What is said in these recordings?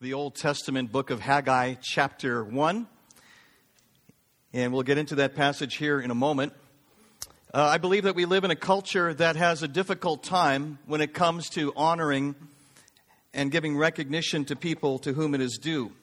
the Old Testament book of Haggai, chapter 1. And we'll get into that passage here in a moment. I believe that we live in a culture that has a difficult time when it comes to honoring and giving recognition to people to whom it is due.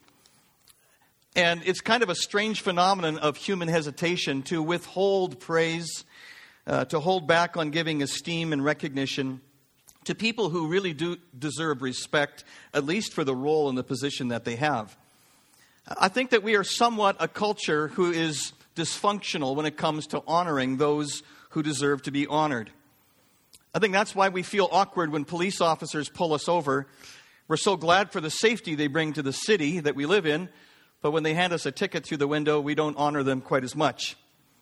And it's kind of a strange phenomenon of human hesitation to withhold praise, to hold back on giving esteem and recognition to people who really do deserve respect, at least for the role and the position that they have. I think that we are somewhat a culture who is dysfunctional when it comes to honoring those who deserve to be honored. I think that's why we feel awkward when police officers pull us over. We're so glad for the safety they bring to the city that we live in, but when they hand us a ticket through the window, we don't honor them quite as much.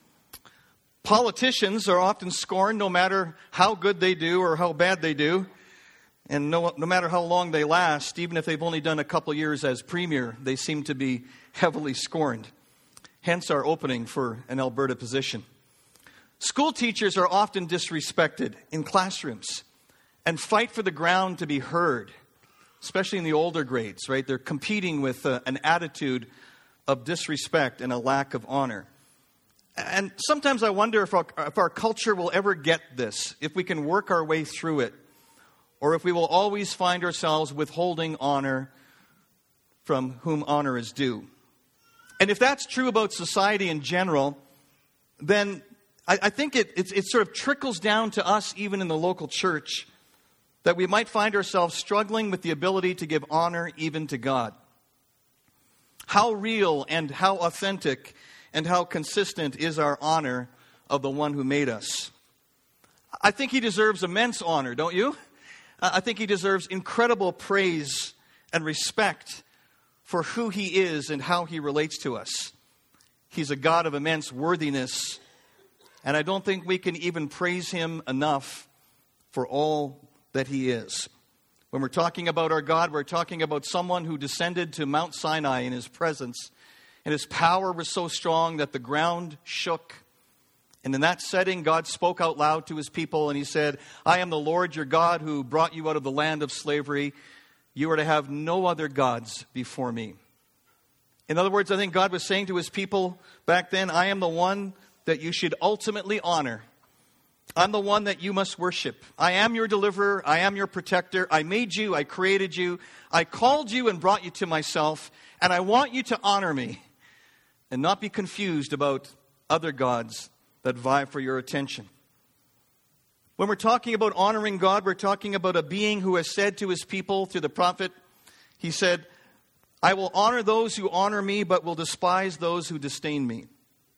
Politicians are often scorned no matter how good they do or how bad they do, and no matter how long they last. Even if they've only done a couple years as premier, they seem to be heavily scorned. Hence our opening for an Alberta position. School teachers are often disrespected in classrooms and fight for the ground to be heard, especially in the older grades, right? They're competing with an attitude of disrespect and a lack of honor. And sometimes I wonder if our culture will ever get this, if we can work our way through it, or if we will always find ourselves withholding honor from whom honor is due. And if that's true about society in general, then I think it sort of trickles down to us even in the local church, that we might find ourselves struggling with the ability to give honor even to God. How real and how authentic and how consistent is our honor of the one who made us? I think he deserves immense honor, don't you? I think he deserves incredible praise and respect for who he is and how he relates to us. He's a God of immense worthiness, and I don't think we can even praise him enough for all that he is. When we're talking about our God, we're talking about someone who descended to Mount Sinai in his presence, and his power was so strong that the ground shook. And in that setting, God spoke out loud to his people, and he said, "I am the Lord your God who brought you out of the land of slavery. You are to have no other gods before me." In other words, I think God was saying to his people back then, I am the one that you should ultimately honor. I'm the one that you must worship. I am your deliverer. I am your protector. I made you. I created you. I called you and brought you to myself. And I want you to honor me and not be confused about other gods that vie for your attention. When we're talking about honoring God, we're talking about a being who has said to his people through the prophet, he said, "I will honor those who honor me, but will despise those who disdain me."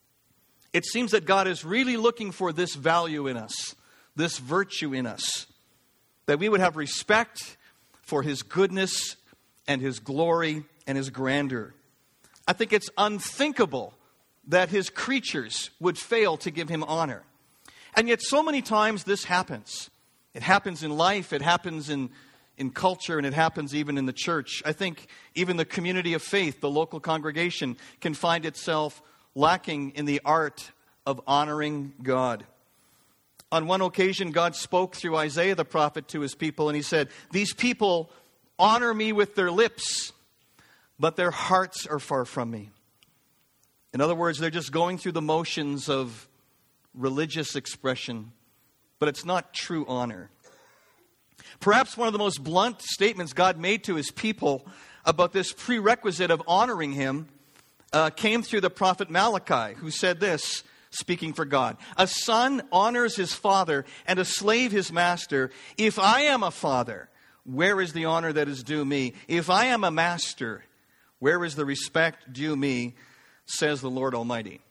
It seems that God is really looking for this value in us, this virtue in us, that we would have respect for his goodness and his glory and his grandeur. I think it's unthinkable that his creatures would fail to give him honor. And yet so many times this happens. It happens in life, it happens in culture, and it happens even in the church. I think even the community of faith, the local congregation, can find itself lacking in the art of honoring God. On one occasion, God spoke through Isaiah the prophet to his people, and he said, "These people honor me with their lips, but their hearts are far from me." In other words, they're just going through the motions of religious expression, but it's not true honor. Perhaps one of the most blunt statements God made to his people about this prerequisite of honoring him came through the prophet Malachi, who said this, speaking for God, "A son honors his father and a slave his master. If I am a father, where is the honor that is due me? If I am a master, where is the respect due me, says the Lord Almighty."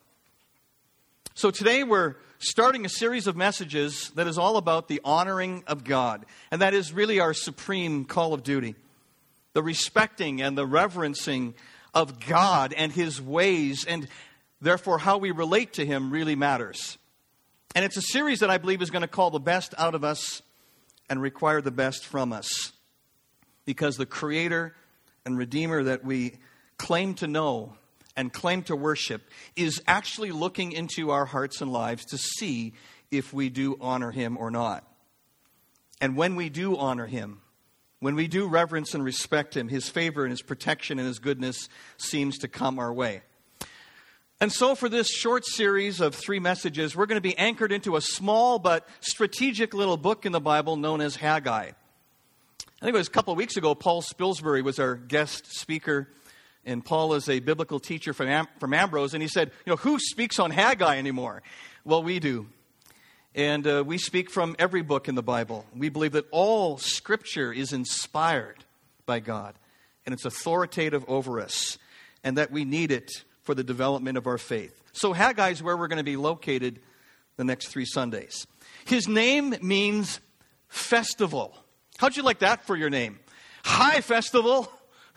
So today we're starting a series of messages that is all about the honoring of God. And that is really our supreme call of duty. The respecting and the reverencing of God and his ways, and therefore how we relate to him really matters. And it's a series that I believe is going to call the best out of us and require the best from us. Because the Creator and Redeemer that we claim to know and claim to worship is actually looking into our hearts and lives to see if we do honor him or not. And when we do honor him, When we do reverence and respect him, his favor and his protection and his goodness seems to come our way. And so for this short series of 3 messages, we're going to be anchored into a small but strategic little book in the Bible known as Haggai. I think it was a couple of weeks ago, Paul Spilsbury was our guest speaker, and Paul is a biblical teacher from Ambrose, and he said, who speaks on Haggai anymore? Well, we do. And we speak from every book in the Bible. We believe that all Scripture is inspired by God, and it's authoritative over us, and that we need it for the development of our faith. So Haggai is where we're going to be located the next 3 Sundays. His name means festival. How'd you like that for your name? Hi, festival.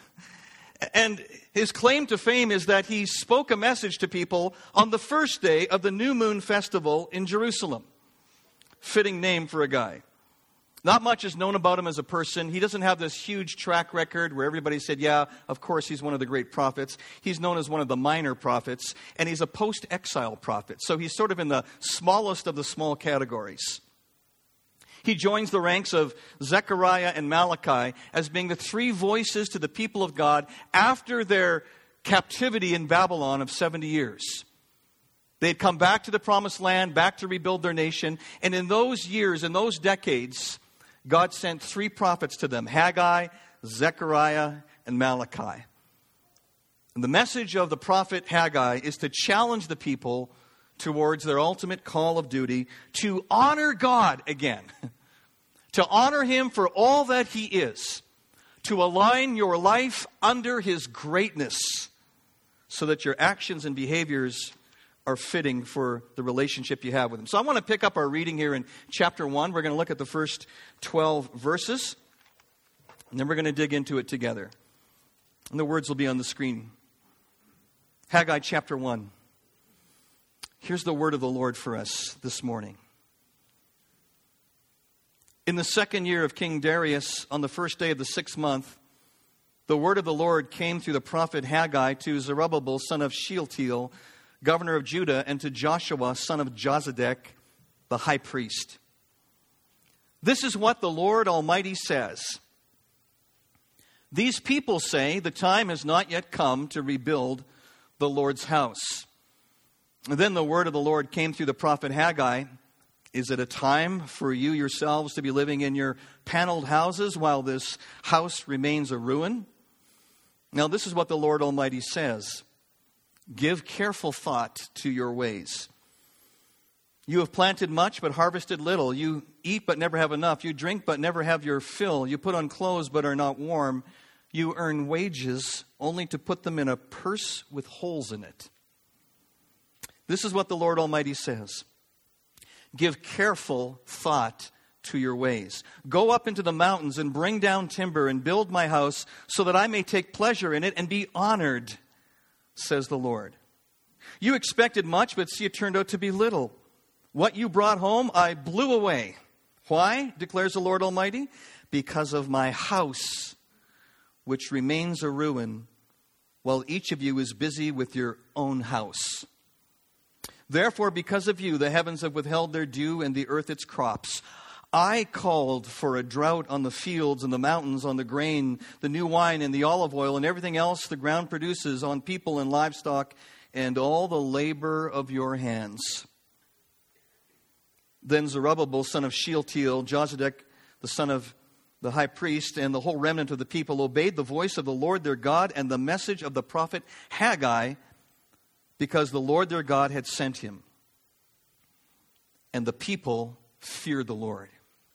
And his claim to fame is that he spoke a message to people on the first day of the New Moon Festival in Jerusalem. Fitting name for a guy. Not much is known about him as a person. He doesn't have this huge track record where everybody said, yeah, of course he's one of the great prophets. He's known as one of the minor prophets, and he's a post-exile prophet. So he's sort of in the smallest of the small categories. He joins the ranks of Zechariah and Malachi as being the 3 voices to the people of God after their captivity in Babylon of 70 years. They had come back to the promised land, back to rebuild their nation. And in those years, in those decades, God sent 3 prophets to them, Haggai, Zechariah, and Malachi. And the message of the prophet Haggai is to challenge the people towards their ultimate call of duty to honor God again, to honor him for all that he is, to align your life under his greatness so that your actions and behaviors are fitting for the relationship you have with him. So I want to pick up our reading here in chapter 1. We're going to look at the first 12 verses, and then we're going to dig into it together. And the words will be on the screen. Haggai chapter 1. Here's the word of the Lord for us this morning. In the 2nd year of King Darius, on the first day of the 6th month, the word of the Lord came through the prophet Haggai to Zerubbabel, son of Shealtiel, governor of Judah, and to Joshua, son of Jozadak, the high priest. This is what the Lord Almighty says. These people say the time has not yet come to rebuild the Lord's house. And then the word of the Lord came through the prophet Haggai. Is it a time for you yourselves to be living in your paneled houses while this house remains a ruin? Now this is what the Lord Almighty says. Give careful thought to your ways. You have planted much but harvested little. You eat but never have enough. You drink but never have your fill. You put on clothes but are not warm. You earn wages only to put them in a purse with holes in it. This is what the Lord Almighty says. Give careful thought to your ways. Go up into the mountains and bring down timber and build my house so that I may take pleasure in it and be honored, says the Lord. You expected much, but see, it turned out to be little. What you brought home, I blew away. Why, declares the Lord Almighty? Because of my house, which remains a ruin, while each of you is busy with your own house. Therefore, because of you, the heavens have withheld their dew and the earth its crops. I called for a drought on the fields and the mountains, on the grain, the new wine and the olive oil, and everything else the ground produces, on people and livestock, and all the labor of your hands. Then Zerubbabel, son of Shealtiel, Jozadak, the son of the high priest, and the whole remnant of the people obeyed the voice of the Lord their God and the message of the prophet Haggai, because the Lord their God had sent him. And the people feared the Lord.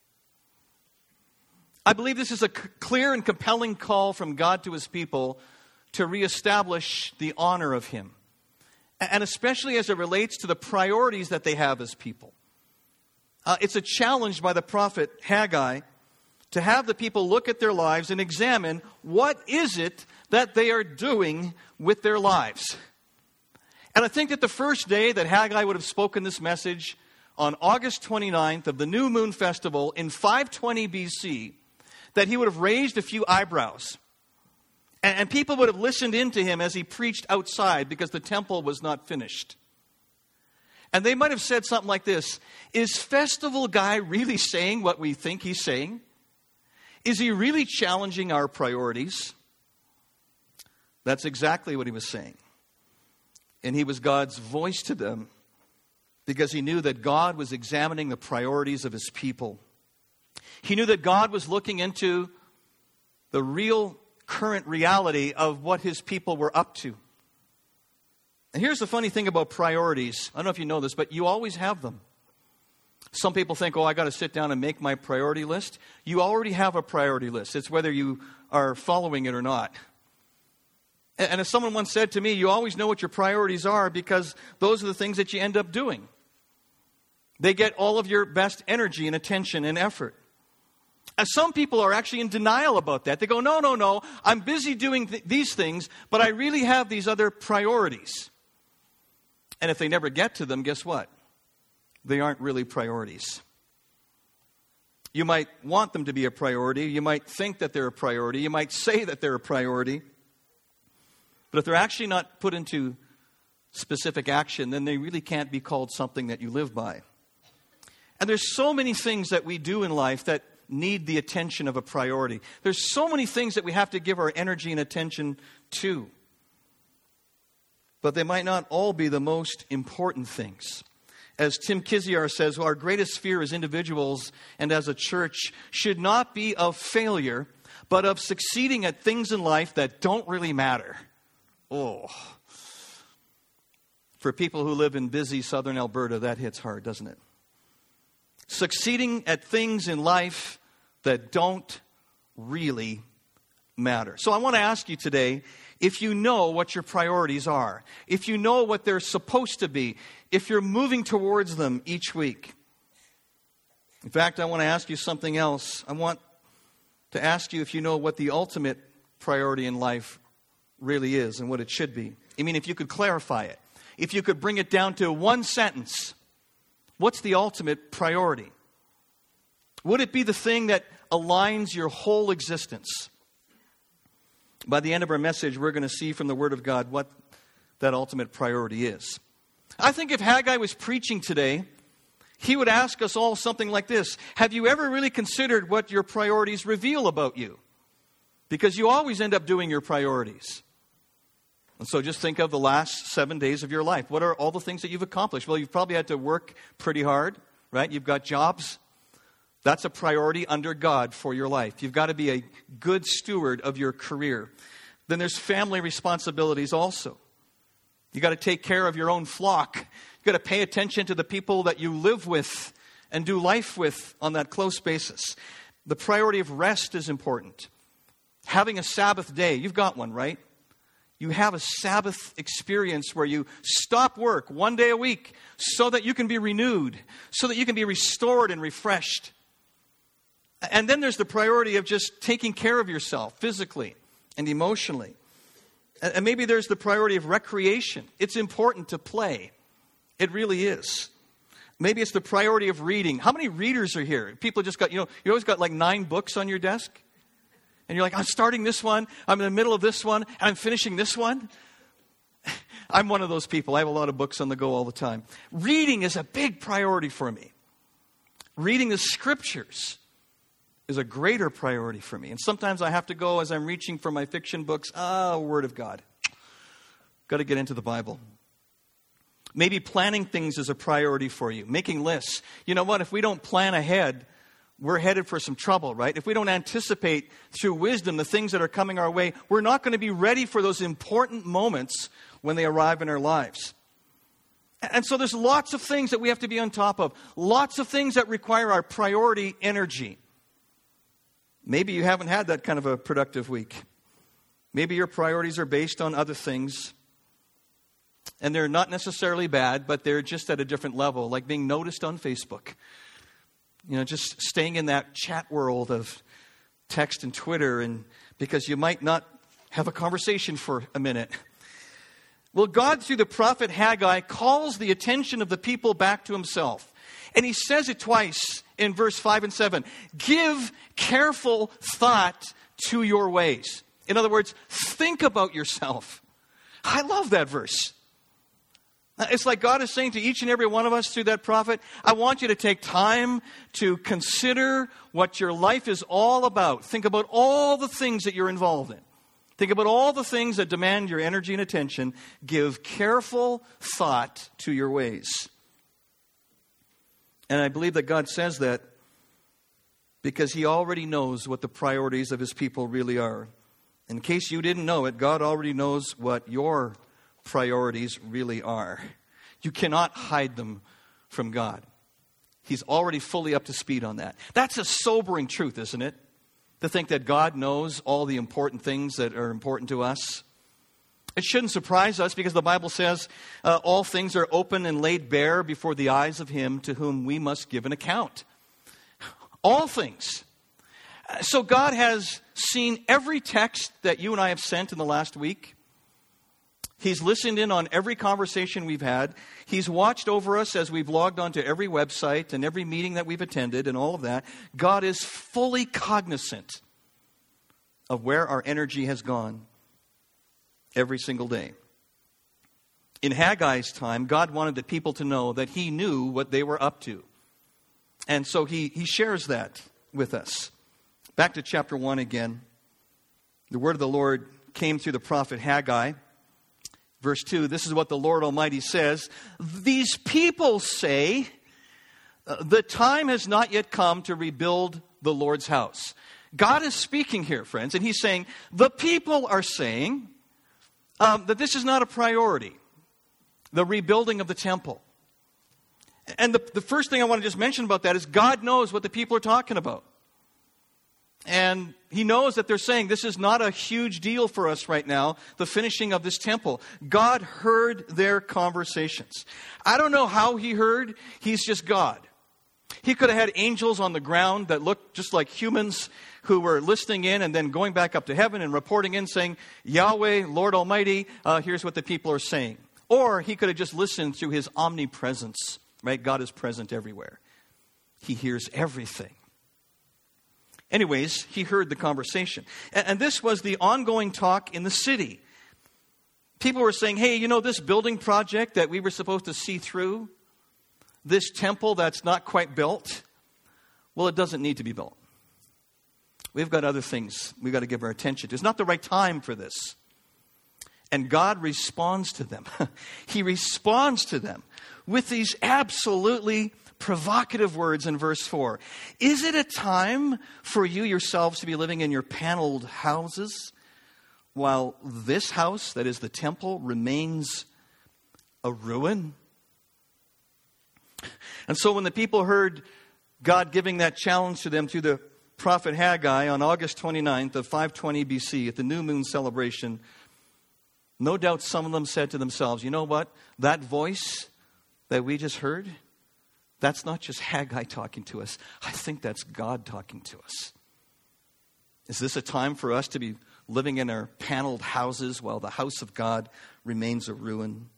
I believe this is a clear and compelling call from God to his people to reestablish the honor of him. And especially as it relates to the priorities that they have as people. It's a challenge by the prophet Haggai to have the people look at their lives and examine what is it that they are doing with their lives. And I think that the first day that Haggai would have spoken this message, on August 29th of the New Moon Festival in 520 BC, that he would have raised a few eyebrows. And people would have listened in to him as he preached outside because the temple was not finished. And they might have said something like this: is Festival Guy really saying what we think he's saying? Is he really challenging our priorities? That's exactly what he was saying. And he was God's voice to them because he knew that God was examining the priorities of his people. He knew that God was looking into the real current reality of what his people were up to. And here's the funny thing about priorities. I don't know if you know this, but you always have them. Some people think, I got to sit down and make my priority list. You already have a priority list. It's whether you are following it or not. And as someone once said to me, you always know what your priorities are because those are the things that you end up doing. They get all of your best energy and attention and effort. And some people are actually in denial about that. They go, no, I'm busy doing these things, but I really have these other priorities. And if they never get to them, guess what? They aren't really priorities. You might want them to be a priority. You might think that they're a priority. You might say that they're a priority. But if they're actually not put into specific action, then they really can't be called something that you live by. And there's so many things that we do in life that need the attention of a priority. There's so many things that we have to give our energy and attention to. But they might not all be the most important things. As Tim Kiziar says, our greatest fear as individuals and as a church should not be of failure, but of succeeding at things in life that don't really matter. For people who live in busy southern Alberta, that hits hard, doesn't it? Succeeding at things in life that don't really matter. So I want to ask you today, if you know what your priorities are, if you know what they're supposed to be, if you're moving towards them each week. In fact, I want to ask you something else. I want to ask you if you know what the ultimate priority in life really is and what it should be. I mean, if you could clarify it, if you could bring it down to one sentence, what's the ultimate priority? Would it be the thing that aligns your whole existence? By the end of our message, we're going to see from the Word of God what that ultimate priority is. I think if Haggai was preaching today, he would ask us all something like this. Have you ever really considered what your priorities reveal about you? Because you always end up doing your priorities. And so just think of the last 7 days of your life. What are all the things that you've accomplished? Well, you've probably had to work pretty hard, right? You've got jobs. That's a priority under God for your life. You've got to be a good steward of your career. Then there's family responsibilities also. You've got to take care of your own flock. You've got to pay attention to the people that you live with and do life with on that close basis. The priority of rest is important. Having a Sabbath day. You've got one, right? You have a Sabbath experience where you stop work one day a week so that you can be renewed, so that you can be restored and refreshed. And then there's the priority of just taking care of yourself physically and emotionally. And maybe there's the priority of recreation. It's important to play. It really is. Maybe it's the priority of reading. How many readers are here? People just got, you always got like 9 books on your desk. And you're like, I'm starting this one, I'm in the middle of this one, and I'm finishing this one. I'm one of those people. I have a lot of books on the go all the time. Reading is a big priority for me. Reading the Scriptures is a greater priority for me. And sometimes I have to go, as I'm reaching for my fiction books, Word of God. Got to get into the Bible. Maybe planning things is a priority for you. Making lists. You know what? If we don't plan ahead, we're headed for some trouble, right? If we don't anticipate through wisdom the things that are coming our way, we're not going to be ready for those important moments when they arrive in our lives. And so there's lots of things that we have to be on top of. Lots of things that require our priority energy. Maybe you haven't had that kind of a productive week. Maybe your priorities are based on other things. And they're not necessarily bad, but they're just at a different level, like being noticed on Facebook. Just staying in that chat world of text and Twitter, and because you might not have a conversation for a minute. Well, God, through the prophet Haggai, calls the attention of the people back to himself. And he says it twice in verse 5 and 7. Give careful thought to your ways. In other words, think about yourself. I love that verse. It's like God is saying to each and every one of us through that prophet, I want you to take time to consider what your life is all about. Think about all the things that you're involved in. Think about all the things that demand your energy and attention. Give careful thought to your ways. And I believe that God says that because He already knows what the priorities of His people really are. In case you didn't know it, God already knows what your priorities really are. You cannot hide them from God. He's already fully up to speed on that. That's a sobering truth, isn't it? To think that God knows all the important things that are important to us. It shouldn't surprise us because the Bible says all things are open and laid bare before the eyes of Him to whom we must give an account. All things. So God has seen every text that you and I have sent in the last week. He's listened in on every conversation we've had. He's watched over us as we've logged onto every website and every meeting that we've attended and all of that. God is fully cognizant of where our energy has gone every single day. In Haggai's time, God wanted the people to know that He knew what they were up to. And so He shares that with us. Back to chapter 1 again. The word of the Lord came through the prophet Haggai. Verse 2, this is what the Lord Almighty says. These people say, the time has not yet come to rebuild the Lord's house. God is speaking here, friends, and He's saying, the people are saying that this is not a priority, the rebuilding of the temple. And the first thing I want to just mention about that is God knows what the people are talking about. And He knows that they're saying this is not a huge deal for us right now, the finishing of this temple. God heard their conversations. I don't know how He heard. He's just God. He could have had angels on the ground that looked just like humans who were listening in and then going back up to heaven and reporting in saying, Yahweh, Lord Almighty, here's what the people are saying. Or He could have just listened through His omnipresence. Right? God is present everywhere. He hears everything. Anyways, He heard the conversation. And this was the ongoing talk in the city. People were saying, hey, you know this building project that we were supposed to see through? This temple that's not quite built? Well, it doesn't need to be built. We've got other things we've got to give our attention to. It's not the right time for this. And God responds to them. He responds to them with these absolutely provocative words in verse 4. Is it a time for you yourselves to be living in your paneled houses while this house, that is the temple, remains a ruin? And so when the people heard God giving that challenge to them through the prophet Haggai on August 29th of 520 BC at the new moon celebration, no doubt some of them said to themselves, you know what? That voice that we just heard, that's not just Haggai talking to us. I think that's God talking to us. Is this a time for us to be living in our paneled houses while the house of God remains a ruin?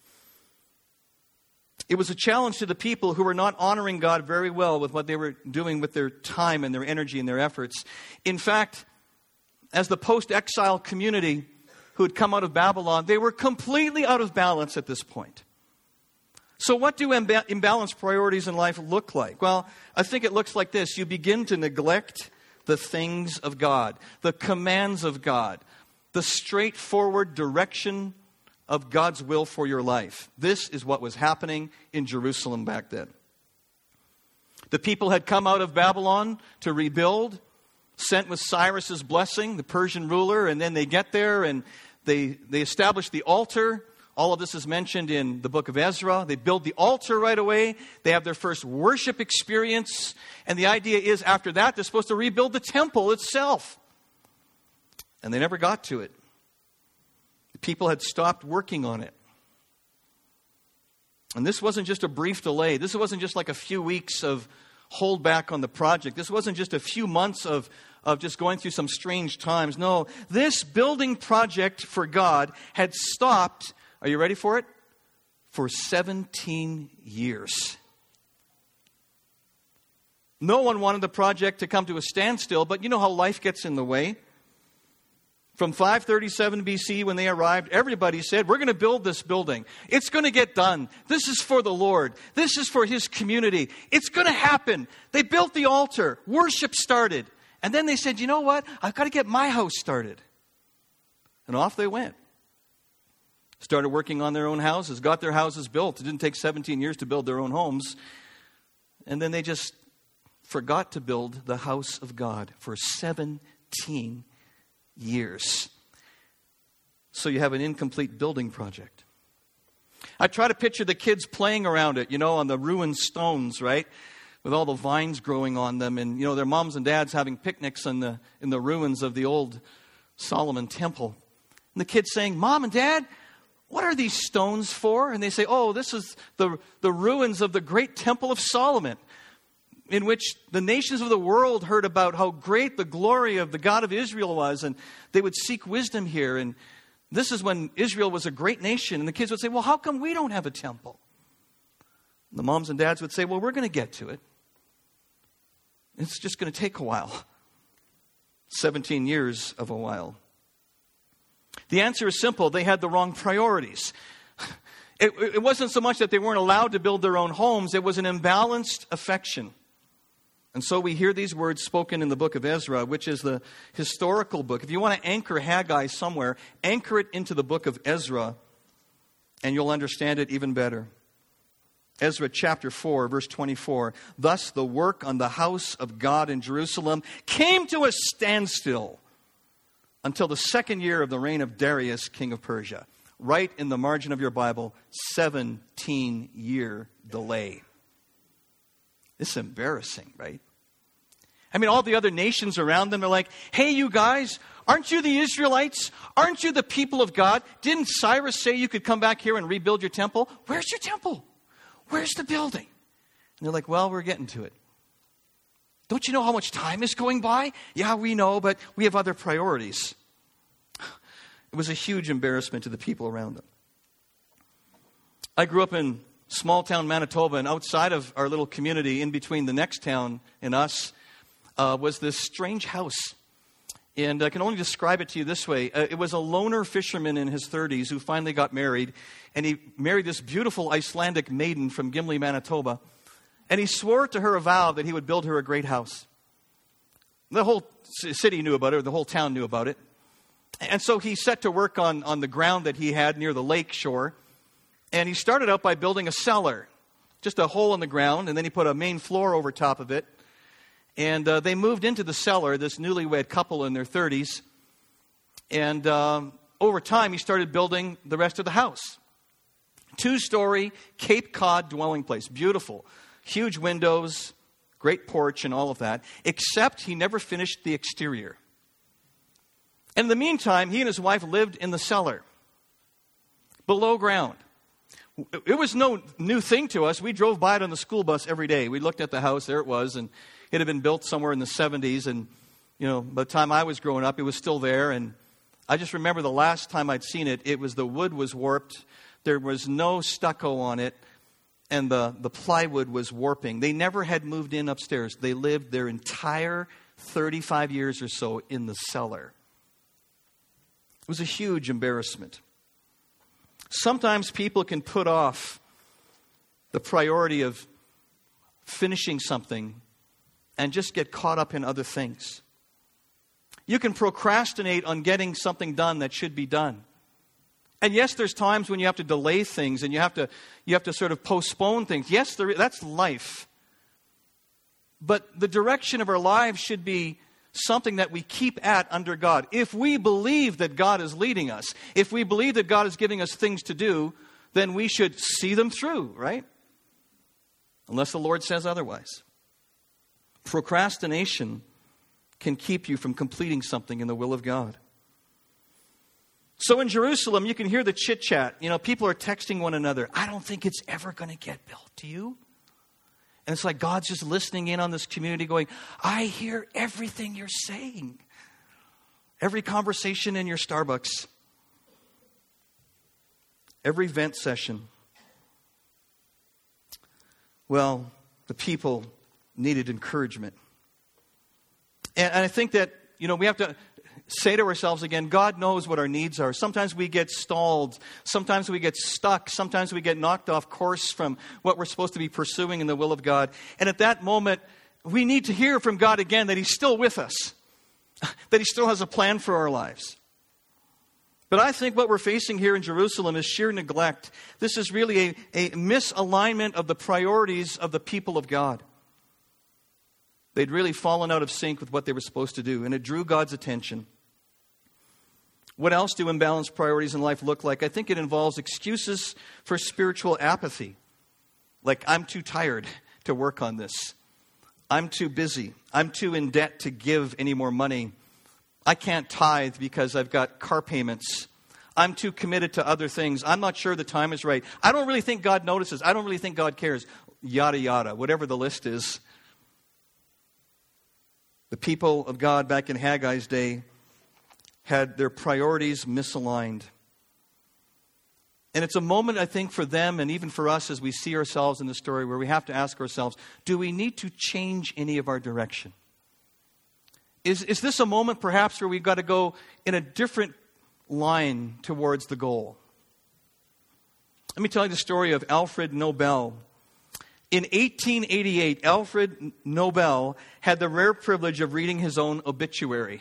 It was a challenge to the people who were not honoring God very well with what they were doing with their time and their energy and their efforts. In fact, as the post-exile community who had come out of Babylon, they were completely out of balance at this point. So what do imbalanced priorities in life look like? Well, I think it looks like this. You begin to neglect the things of God, the commands of God, the straightforward direction of God's will for your life. This is what was happening in Jerusalem back then. The people had come out of Babylon to rebuild, sent with Cyrus's blessing, the Persian ruler, and then they get there and they establish the altar. All of this is mentioned in the book of Ezra. They build the altar right away. They have their first worship experience. And the idea is after that, they're supposed to rebuild the temple itself. And they never got to it. The people had stopped working on it. And this wasn't just a brief delay. This wasn't just like a few weeks of hold back on the project. This wasn't just a few months of just going through some strange times. No, this building project for God had stopped. Are you ready for it? For 17 years. No one wanted the project to come to a standstill, but you know how life gets in the way. From 537 BC when they arrived, everybody said, we're going to build this building. It's going to get done. This is for the Lord. This is for His community. It's going to happen. They built the altar. Worship started. And then they said, you know what? I've got to get my house started. And off they went. Started working on their own houses, got their houses built. It didn't take 17 years to build their own homes. And then they just forgot to build the house of God for 17 years. So you have an incomplete building project. I try to picture the kids playing around it, on the ruined stones, right? With all the vines growing on them, and their moms and dads having picnics in the ruins of the old Solomon temple. And the kids saying, Mom and Dad, what are these stones for? And they say, oh, this is the ruins of the great temple of Solomon, in which the nations of the world heard about how great the glory of the God of Israel was, and they would seek wisdom here. And this is when Israel was a great nation. And the kids would say, well, how come we don't have a temple? And the moms and dads would say, well, we're going to get to it. It's just going to take a while. 17 years of a while. The answer is simple. They had the wrong priorities. It wasn't so much that they weren't allowed to build their own homes. It was an imbalanced affection. And so we hear these words spoken in the book of Ezra, which is the historical book. If you want to anchor Haggai somewhere, anchor it into the book of Ezra, and you'll understand it even better. Ezra chapter 4, verse 24. Thus the work on the house of God in Jerusalem came to a standstill until the second year of the reign of Darius, king of Persia. Right in the margin of your Bible, 17-year delay. It's embarrassing, right? I mean, all the other nations around them are like, hey, you guys, aren't you the Israelites? Aren't you the people of God? Didn't Cyrus say you could come back here and rebuild your temple? Where's your temple? Where's the building? And they're like, well, we're getting to it. Don't you know how much time is going by? Yeah, we know, but we have other priorities. It was a huge embarrassment to the people around them. I grew up in small town Manitoba, and outside of our little community, in between the next town and us, was this strange house. And I can only describe it to you this way. It was a loner fisherman in his 30s who finally got married. And he married this beautiful Icelandic maiden from Gimli, Manitoba. And he swore to her a vow that he would build her a great house. The whole city knew about it, or the whole town knew about it. And so he set to work on the ground that he had near the lake shore. And he started out by building a cellar, just a hole in the ground. And then he put a main floor over top of it. And they moved into the cellar, this newlywed couple in their 30s. And over time, he started building the rest of the house. 2-story Cape Cod dwelling place. Beautiful. Huge windows, great porch and all of that. Except he never finished the exterior. And in the meantime, he and his wife lived in the cellar. Below ground. It was no new thing to us. We drove by it on the school bus every day. We looked at the house. There it was. And it had been built somewhere in the 70s. And, by the time I was growing up, it was still there. And I just remember the last time I'd seen it, the wood was warped. There was no stucco on it. And the plywood was warping. They never had moved in upstairs. They lived their entire 35 years or so in the cellar. It was a huge embarrassment. Sometimes people can put off the priority of finishing something and just get caught up in other things. You can procrastinate on getting something done that should be done. And yes, there's times when you have to delay things and you have to sort of postpone things. Yes, that's life. But the direction of our lives should be something that we keep at under God. If we believe that God is leading us, if we believe that God is giving us things to do, then we should see them through, right? Unless the Lord says otherwise. Procrastination can keep you from completing something in the will of God. So in Jerusalem, you can hear the chit-chat. People are texting one another. I don't think it's ever going to get built. Do you? And it's like God's just listening in on this community going, I hear everything you're saying. Every conversation in your Starbucks. Every vent session. Well, the people needed encouragement. And I think that, we have to say to ourselves again, God knows what our needs are. Sometimes we get stalled. Sometimes we get stuck. Sometimes we get knocked off course from what we're supposed to be pursuing in the will of God. And at that moment, we need to hear from God again that He's still with us, that He still has a plan for our lives. But I think what we're facing here in Jerusalem is sheer neglect. This is really a misalignment of the priorities of the people of God. They'd really fallen out of sync with what they were supposed to do, and it drew God's attention. What else do imbalanced priorities in life look like? I think it involves excuses for spiritual apathy. Like, I'm too tired to work on this. I'm too busy. I'm too in debt to give any more money. I can't tithe because I've got car payments. I'm too committed to other things. I'm not sure the time is right. I don't really think God notices. I don't really think God cares. Yada, yada, whatever the list is. The people of God back in Haggai's day had their priorities misaligned. And it's a moment, I think, for them and even for us as we see ourselves in the story where we have to ask ourselves, do we need to change any of our direction? Is this a moment perhaps where we've got to go in a different line towards the goal? Let me tell you the story of Alfred Nobel. In 1888, Alfred Nobel had the rare privilege of reading his own obituary.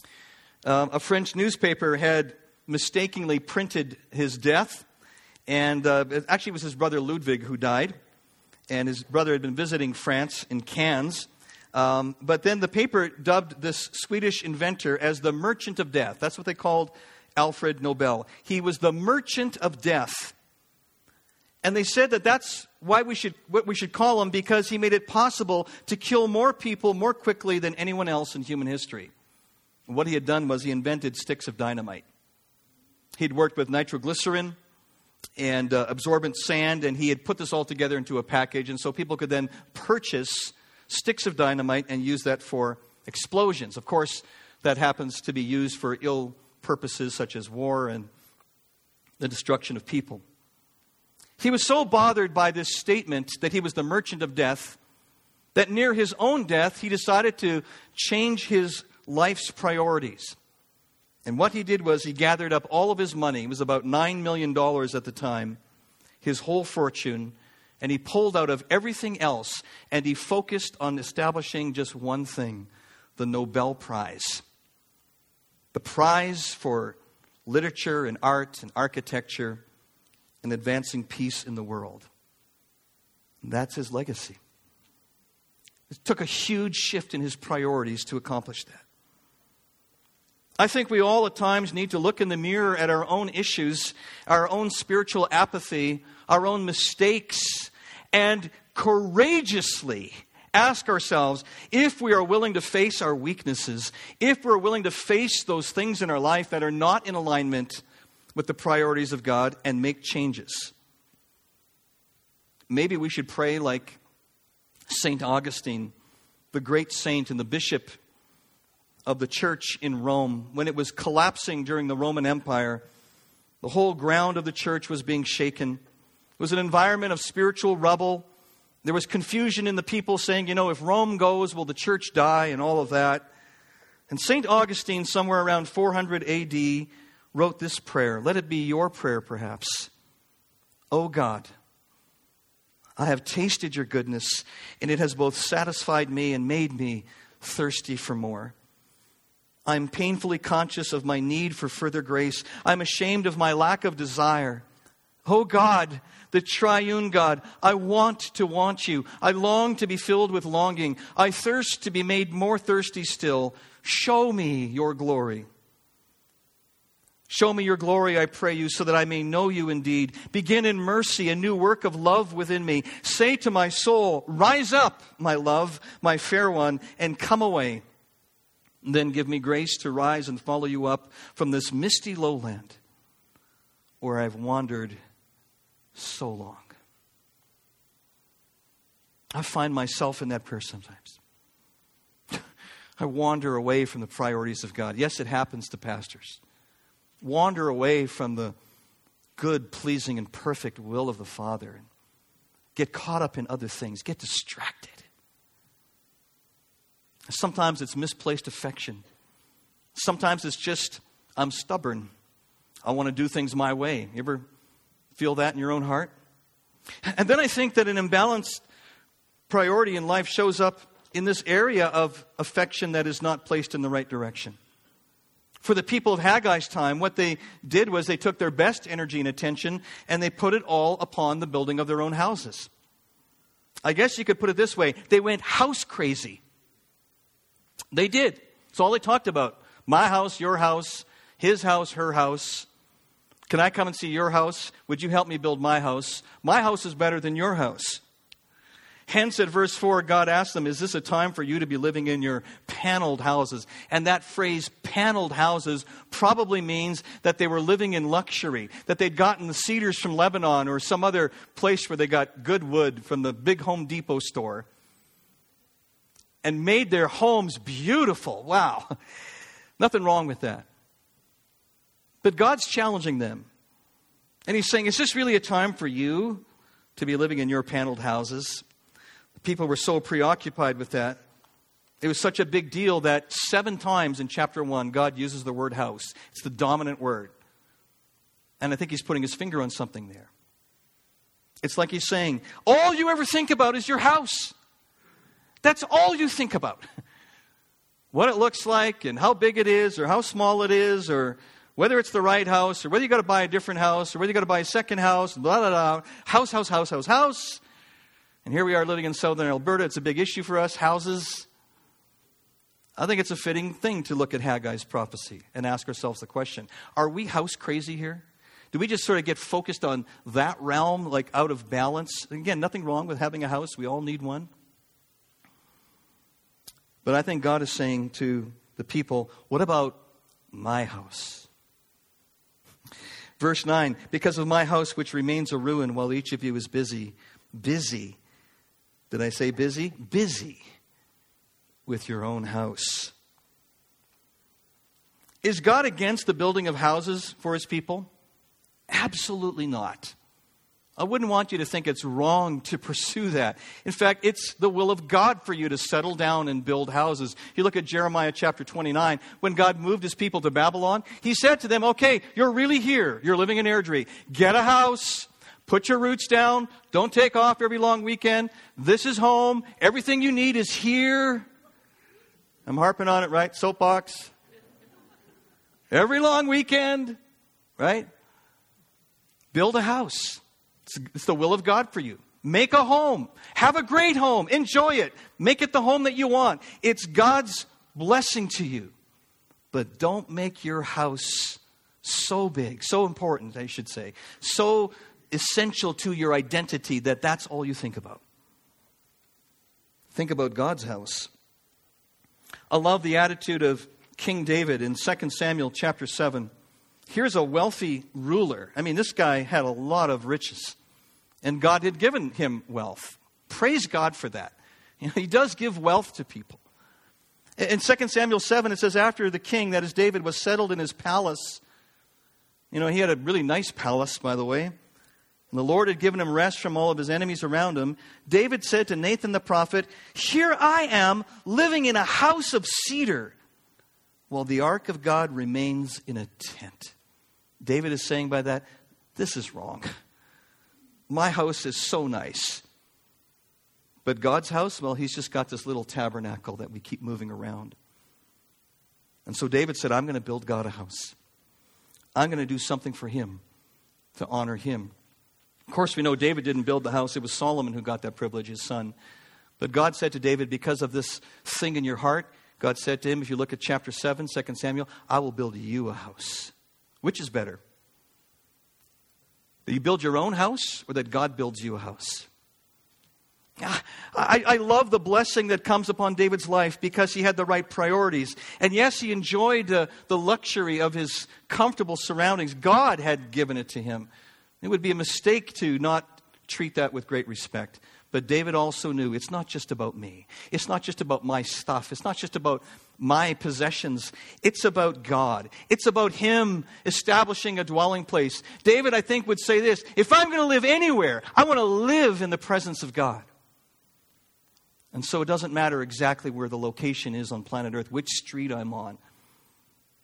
A French newspaper had mistakenly printed his death, and actually it was his brother Ludwig who died, and his brother had been visiting France in Cannes. But then the paper dubbed this Swedish inventor as the Merchant of Death. That's what they called Alfred Nobel. He was the Merchant of Death. And they said that that's what we should call him, because he made it possible to kill more people more quickly than anyone else in human history. And what he had done was he invented sticks of dynamite. He'd worked with nitroglycerin and absorbent sand, and he had put this all together into a package, and so people could then purchase sticks of dynamite and use that for explosions. Of course, that happens to be used for ill purposes such as war and the destruction of people. He was so bothered by this statement that he was the merchant of death that near his own death he decided to change his life's priorities. And what he did was he gathered up all of his money. It was about $9 million at the time, his whole fortune, and he pulled out of everything else, and he focused on establishing just one thing, the Nobel Prize. The prize for literature and art and architecture and advancing peace in the world. And that's his legacy. It took a huge shift in his priorities to accomplish that. I think we all at times need to look in the mirror at our own issues, our own spiritual apathy, our own mistakes, and courageously ask ourselves if we are willing to face our weaknesses, if we're willing to face those things in our life that are not in alignment with the priorities of God, and make changes. Maybe we should pray like St. Augustine, the great saint and the bishop of the church in Rome. When it was collapsing during the Roman Empire, the whole ground of the church was being shaken. It was an environment of spiritual rubble. There was confusion in the people saying, if Rome goes, will the church die, and all of that. And St. Augustine, somewhere around 400 A.D., wrote this prayer. Let it be your prayer, perhaps. O God, I have tasted your goodness, and it has both satisfied me and made me thirsty for more. I am painfully conscious of my need for further grace. I am ashamed of my lack of desire. O God, the triune God, I want to want you. I long to be filled with longing. I thirst to be made more thirsty still. Show me your glory. Show me your glory, I pray you, so that I may know you indeed. Begin in mercy a new work of love within me. Say to my soul, rise up, my love, my fair one, and come away. And then give me grace to rise and follow you up from this misty lowland where I've wandered so long. I find myself in that prayer sometimes. I wander away from the priorities of God. Yes, it happens to pastors. Wander away from the good, pleasing, and perfect will of the Father. And get caught up in other things. Get distracted. Sometimes it's misplaced affection. Sometimes it's just, I'm stubborn. I want to do things my way. You ever feel that in your own heart? And then I think that an imbalanced priority in life shows up in this area of affection that is not placed in the right direction. For the people of Haggai's time, what they did was they took their best energy and attention and they put it all upon the building of their own houses. I guess you could put it this way. They went house crazy. They did. It's all they talked about. My house, your house, his house, her house. Can I come and see your house? Would you help me build my house? My house is better than your house. Hence, at verse 4, God asked them, is this a time for you to be living in your paneled houses? And that phrase, paneled houses, probably means that they were living in luxury, that they'd gotten the cedars from Lebanon or some other place where they got good wood from the big Home Depot store and made their homes beautiful. Wow. Nothing wrong with that. But God's challenging them. And He's saying, is this really a time for you to be living in your paneled houses? People were so preoccupied with that. It was such a big deal that 7 times in chapter 1, God uses the word house. It's the dominant word. And I think He's putting His finger on something there. It's like He's saying, all you ever think about is your house. That's all you think about. What it looks like and how big it is or how small it is or whether it's the right house or whether you got to buy a different house or whether you got to buy a second house, blah, blah, blah. House, house, house, house, house. And here we are living in southern Alberta. It's a big issue for us, houses. I think it's a fitting thing to look at Haggai's prophecy and ask ourselves the question, are we house crazy here? Do we just sort of get focused on that realm, like out of balance? Again, nothing wrong with having a house. We all need one. But I think God is saying to the people, what about my house? Verse 9, because of my house which remains a ruin while each of you is busy. Did I say busy? Busy with your own house. Is God against the building of houses for His people? Absolutely not. I wouldn't want you to think it's wrong to pursue that. In fact, it's the will of God for you to settle down and build houses. You look at Jeremiah chapter 29. When God moved His people to Babylon, He said to them, okay, you're really here. You're living in Airdrie. Get a house. Put your roots down. Don't take off every long weekend. This is home. Everything you need is here. I'm harping on it, right? Soapbox. Every long weekend, right? Build a house. It's the will of God for you. Make a home. Have a great home. Enjoy it. Make it the home that you want. It's God's blessing to you. But don't make your house so big, so important, I should say, so essential to your identity that that's all you think about. Think about God's house. I love the attitude of King David in 2 Samuel chapter 7. Here's a wealthy ruler. I mean, this guy had a lot of riches. And God had given him wealth. Praise God for that. You know, He does give wealth to people. In 2 Samuel 7, it says, after the king, that is David, was settled in his palace. You know, he had a really nice palace, by the way. And the Lord had given him rest from all of his enemies around him. David said to Nathan the prophet, here I am living in a house of cedar, while the ark of God remains in a tent. David is saying by that, this is wrong. My house is so nice. But God's house, well, He's just got this little tabernacle that we keep moving around. And so David said, I'm going to build God a house. I'm going to do something for Him to honor Him. Of course, we know David didn't build the house. It was Solomon who got that privilege, his son. But God said to David, because of this thing in your heart, God said to him, if you look at chapter 7, 2 Samuel, I will build you a house. Which is better? That you build your own house or that God builds you a house? I love the blessing that comes upon David's life because he had the right priorities. And yes, he enjoyed the luxury of his comfortable surroundings. God had given it to him. It would be a mistake to not treat that with great respect. But David also knew it's not just about me. It's not just about my stuff. It's not just about my possessions. It's about God. It's about Him establishing a dwelling place. David, I think, would say this, if I'm going to live anywhere, I want to live in the presence of God. And so it doesn't matter exactly where the location is on planet Earth, which street I'm on.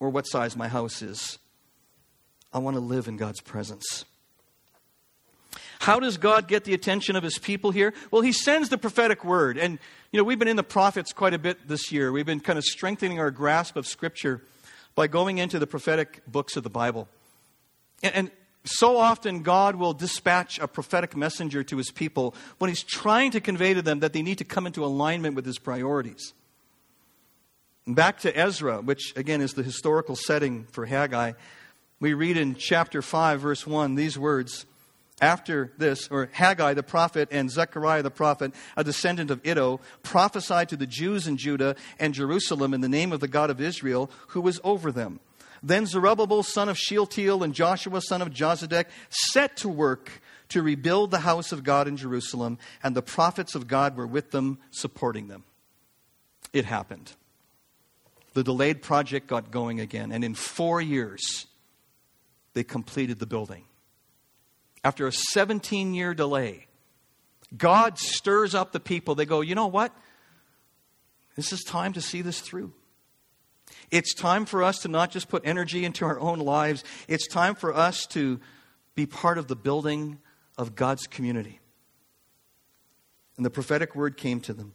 or what size my house is. I want to live in God's presence. How does God get the attention of his people here? Well, he sends the prophetic word. And, we've been in the prophets quite a bit this year. We've been kind of strengthening our grasp of Scripture by going into the prophetic books of the Bible. And so often God will dispatch a prophetic messenger to his people when he's trying to convey to them that they need to come into alignment with his priorities. And back to Ezra, which again is the historical setting for Haggai, we read in chapter 5, verse 1, these words. After this, or Haggai the prophet and Zechariah the prophet, a descendant of Iddo, prophesied to the Jews in Judah and Jerusalem in the name of the God of Israel, who was over them. Then Zerubbabel, son of Shealtiel, and Joshua, son of Jozadak, set to work to rebuild the house of God in Jerusalem, and the prophets of God were with them, supporting them. It happened. The delayed project got going again, and in 4 years, they completed the building. After a 17-year delay, God stirs up the people. They go, you know what? This is time to see this through. It's time for us to not just put energy into our own lives. It's time for us to be part of the building of God's community. And the prophetic word came to them.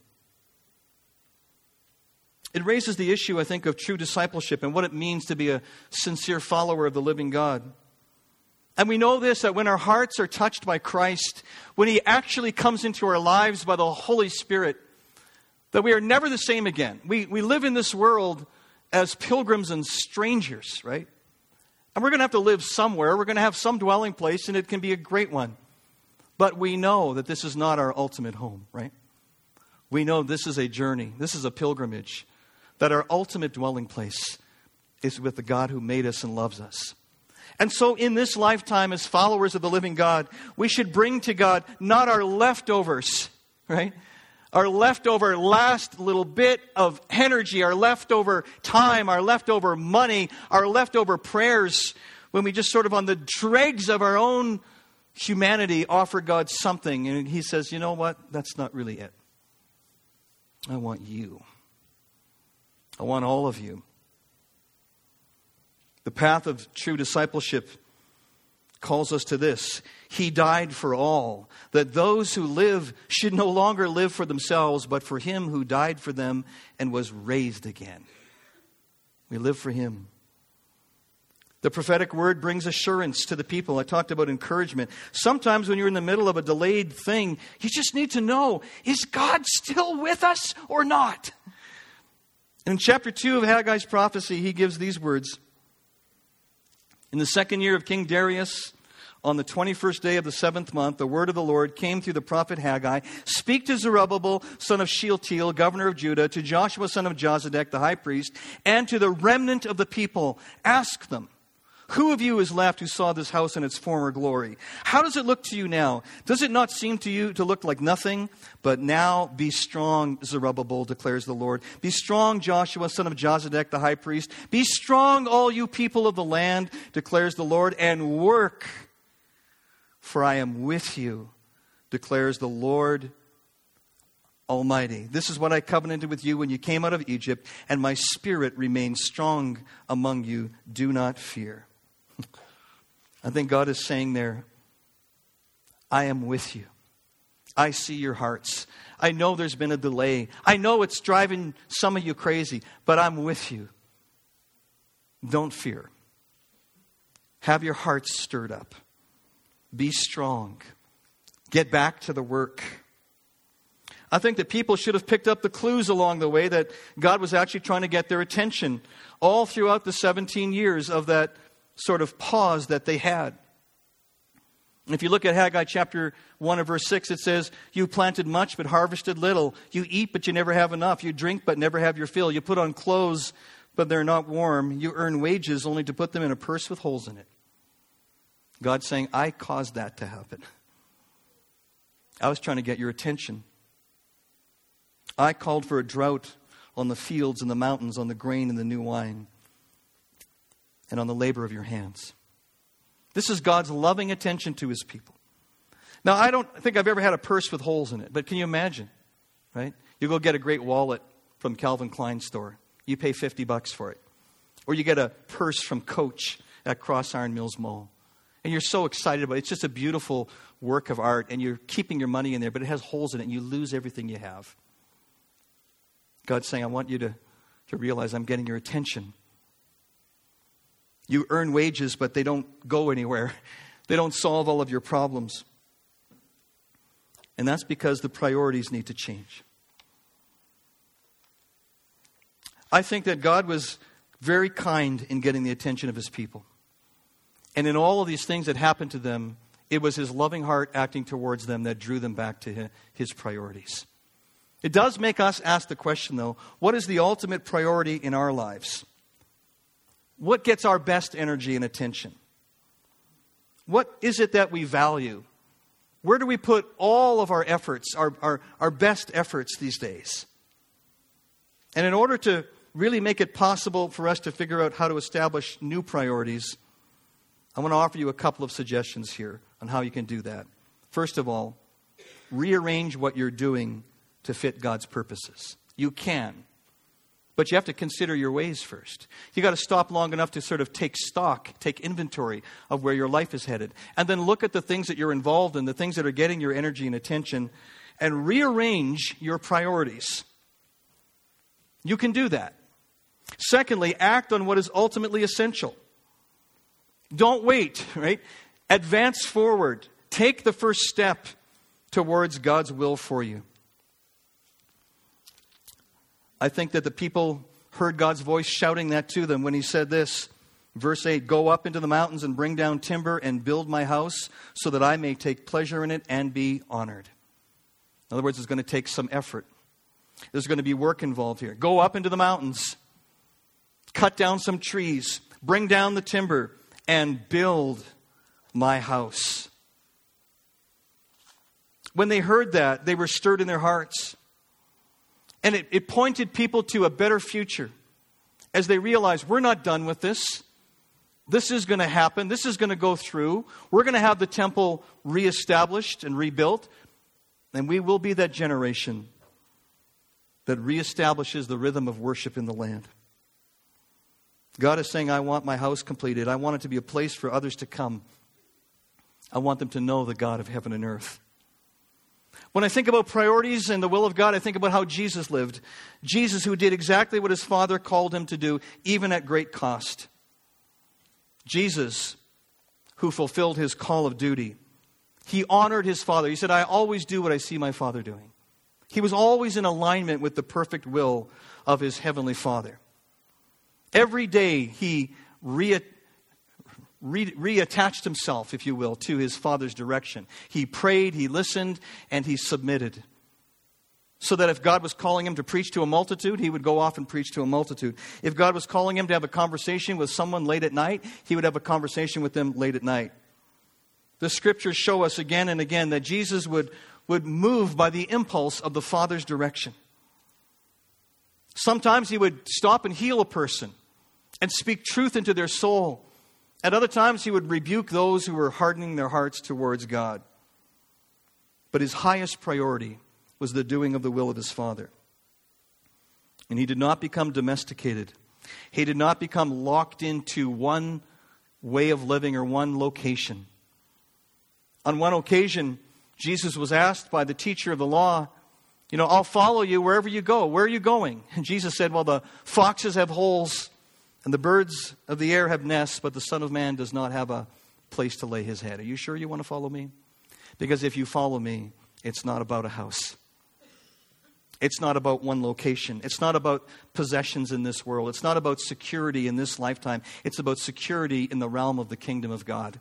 It raises the issue, I think, of true discipleship and what it means to be a sincere follower of the living God. And we know this, that when our hearts are touched by Christ, when he actually comes into our lives by the Holy Spirit, that we are never the same again. We live in this world as pilgrims and strangers, right? And we're going to have to live somewhere. We're going to have some dwelling place, and it can be a great one. But we know that this is not our ultimate home, right? We know this is a journey. This is a pilgrimage. That our ultimate dwelling place is with the God who made us and loves us. And so in this lifetime, as followers of the living God, we should bring to God not our leftovers, right? Our leftover last little bit of energy, our leftover time, our leftover money, our leftover prayers, when we just sort of on the dregs of our own humanity offer God something. And he says, you know what? That's not really it. I want you. I want all of you. The path of true discipleship calls us to this. He died for all, that those who live should no longer live for themselves, but for him who died for them and was raised again. We live for him. The prophetic word brings assurance to the people. I talked about encouragement. Sometimes when you're in the middle of a delayed thing, you just need to know, is God still with us or not? In chapter 2 of Haggai's prophecy, he gives these words. In the 2nd year of King Darius, on the 21st day of the 7th month, the word of the Lord came through the prophet Haggai. Speak to Zerubbabel, son of Shealtiel, governor of Judah, to Joshua, son of Jozadak, the high priest, and to the remnant of the people. Ask them, who of you is left who saw this house in its former glory? How does it look to you now? Does it not seem to you to look like nothing? But now be strong, Zerubbabel, declares the Lord. Be strong, Joshua, son of Jozadak, the high priest. Be strong, all you people of the land, declares the Lord, and work, for I am with you, declares the Lord Almighty. This is what I covenanted with you when you came out of Egypt, and my spirit remains strong among you. Do not fear. I think God is saying there, I am with you. I see your hearts. I know there's been a delay. I know it's driving some of you crazy, but I'm with you. Don't fear. Have your hearts stirred up. Be strong. Get back to the work. I think that people should have picked up the clues along the way that God was actually trying to get their attention all throughout the 17 years of that sort of pause that they had. If you look at Haggai chapter 1 and verse 6, it says, you planted much but harvested little. You eat but you never have enough. You drink but never have your fill. You put on clothes but they're not warm. You earn wages only to put them in a purse with holes in it. God's saying, I caused that to happen. I was trying to get your attention. I called for a drought on the fields and the mountains, on the grain and the new wine, and on the labor of your hands. This is God's loving attention to his people. Now, I don't think I've ever had a purse with holes in it, but can you imagine, right? You go get a great wallet from Calvin Klein store. You pay $50 for it. Or you get a purse from Coach at Cross Iron Mills Mall. And you're so excited about it. It's just a beautiful work of art, and you're keeping your money in there, but it has holes in it, and you lose everything you have. God's saying, I want you to realize I'm getting your attention. You earn wages, but they don't go anywhere. They don't solve all of your problems. And that's because the priorities need to change. I think that God was very kind in getting the attention of his people. And in all of these things that happened to them, it was his loving heart acting towards them that drew them back to his priorities. It does make us ask the question, though, what is the ultimate priority in our lives? What gets our best energy and attention? What is it that we value? Where do we put all of our efforts, our best efforts these days? And in order to really make it possible for us to figure out how to establish new priorities, I want to offer you a couple of suggestions here on how you can do that. First of all, rearrange what you're doing to fit God's purposes. You can, but you have to consider your ways first. You got to stop long enough to sort of take stock, take inventory of where your life is headed, and then look at the things that you're involved in, the things that are getting your energy and attention, and rearrange your priorities. You can do that. Secondly, act on what is ultimately essential. Don't wait, right? Advance forward. Take the first step towards God's will for you. I think that the people heard God's voice shouting that to them when he said this. Verse 8, go up into the mountains and bring down timber and build my house so that I may take pleasure in it and be honored. In other words, it's going to take some effort. There's going to be work involved here. Go up into the mountains. Cut down some trees. Bring down the timber. And build my house. When they heard that, they were stirred in their hearts. And it pointed people to a better future. As they realized, we're not done with this. This is going to happen. This is going to go through. We're going to have the temple reestablished and rebuilt. And we will be that generation that reestablishes the rhythm of worship in the land. God is saying, I want my house completed. I want it to be a place for others to come. I want them to know the God of heaven and earth. When I think about priorities and the will of God, I think about how Jesus lived. Jesus, who did exactly what his Father called him to do, even at great cost. Jesus, who fulfilled his call of duty. He honored his Father. He said, I always do what I see my Father doing. He was always in alignment with the perfect will of his heavenly Father. Every day he reattached himself, if you will, to his Father's direction. He prayed, he listened, and he submitted. So that if God was calling him to preach to a multitude, he would go off and preach to a multitude. If God was calling him to have a conversation with someone late at night, he would have a conversation with them late at night. The scriptures show us again and again that Jesus would move by the impulse of the Father's direction. Sometimes he would stop and heal a person and speak truth into their soul. At other times, he would rebuke those who were hardening their hearts towards God. But his highest priority was the doing of the will of his Father. And he did not become domesticated. He did not become locked into one way of living or one location. On one occasion, Jesus was asked by the teacher of the law, I'll follow you wherever you go. Where are you going? And Jesus said, well, the foxes have holes and the birds of the air have nests, but the Son of Man does not have a place to lay his head. Are you sure you want to follow me? Because if you follow me, it's not about a house. It's not about one location. It's not about possessions in this world. It's not about security in this lifetime. It's about security in the realm of the kingdom of God.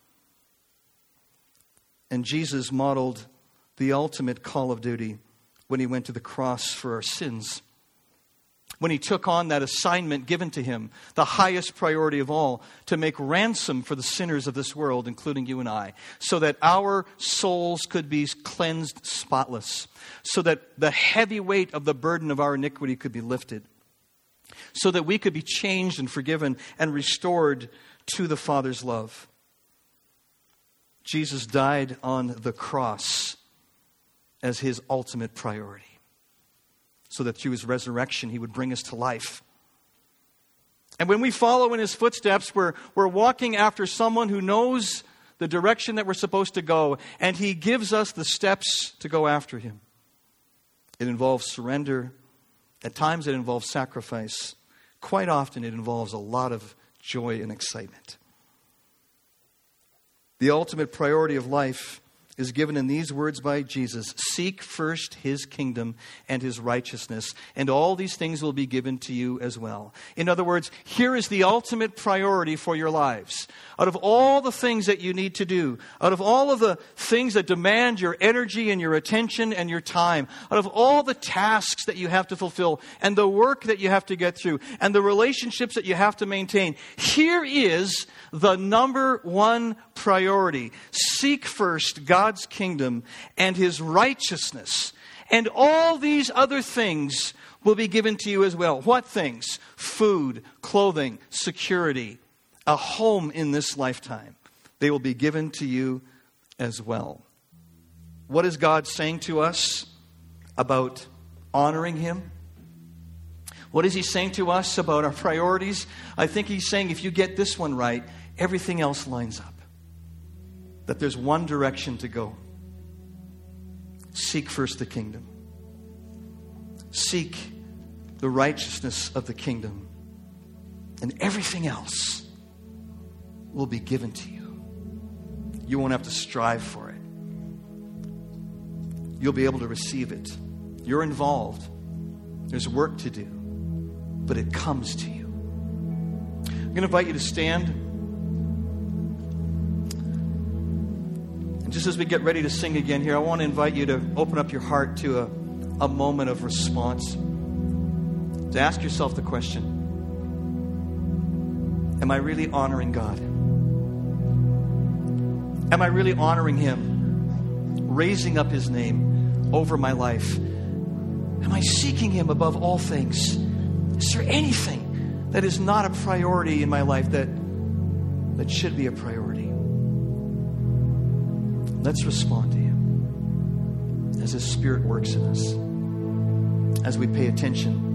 And Jesus modeled the ultimate call of duty when he went to the cross for our sins. When he took on that assignment given to him, the highest priority of all, to make ransom for the sinners of this world, including you and I, so that our souls could be cleansed spotless, so that the heavy weight of the burden of our iniquity could be lifted, so that we could be changed and forgiven and restored to the Father's love. Jesus died on the cross as his ultimate priority, so that through his resurrection he would bring us to life. And when we follow in his footsteps, we're walking after someone who knows the direction that we're supposed to go, and he gives us the steps to go after him. It involves surrender. At times it involves sacrifice. Quite often it involves a lot of joy and excitement. The ultimate priority of life is given in these words by Jesus: seek first his kingdom and his righteousness, and all these things will be given to you as well. In other words, here is the ultimate priority for your lives. Out of all the things that you need to do, out of all of the things that demand your energy and your attention and your time, out of all the tasks that you have to fulfill and the work that you have to get through and the relationships that you have to maintain, here is the number one priority. Seek first God's kingdom and his righteousness, and all these other things will be given to you as well. What things? Food, clothing, security, a home in this lifetime. They will be given to you as well. What is God saying to us about honoring him? What is he saying to us about our priorities? I think he's saying if you get this one right, everything else lines up. That there's one direction to go. Seek first the kingdom. Seek the righteousness of the kingdom. And everything else will be given to you. You won't have to strive for it. You'll be able to receive it. You're involved. There's work to do. But it comes to you. I'm going to invite you to stand. And just as we get ready to sing again here, I want to invite you to open up your heart to a moment of response. To ask yourself the question, am I really honoring God? Am I really honoring him? Raising up his name over my life? Am I seeking him above all things? Is there anything that is not a priority in my life that should be a priority? Let's respond to him as his Spirit works in us, as we pay attention